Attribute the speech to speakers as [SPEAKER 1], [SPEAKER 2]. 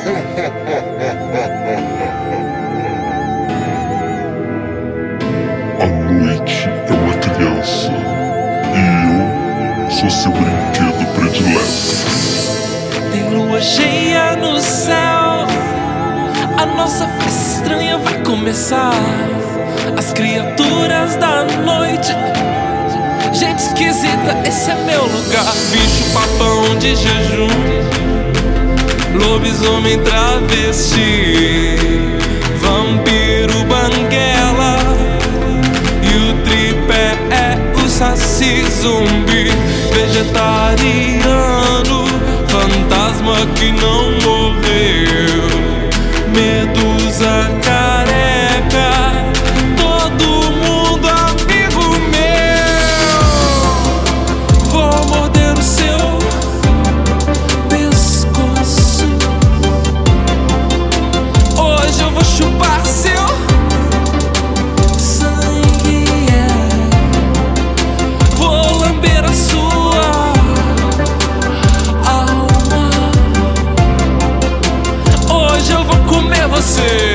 [SPEAKER 1] A noite é uma criança e eu sou seu brinquedo predileto.
[SPEAKER 2] Tem lua cheia no céu, a nossa festa estranha vai começar. As criaturas da noite, gente esquisita, esse é meu lugar. Bicho papão de jejum, lobisomem travesti, vampiro banguela, e o tripé é o saci zumbi. Vegetariano, fantasma que não morreu, medusa careca, todo mundo amigo meu. Vou morder o seu pescoço, hoje eu vou chupar seu sangue, vou lamber a sua alma, hoje eu vou comer você.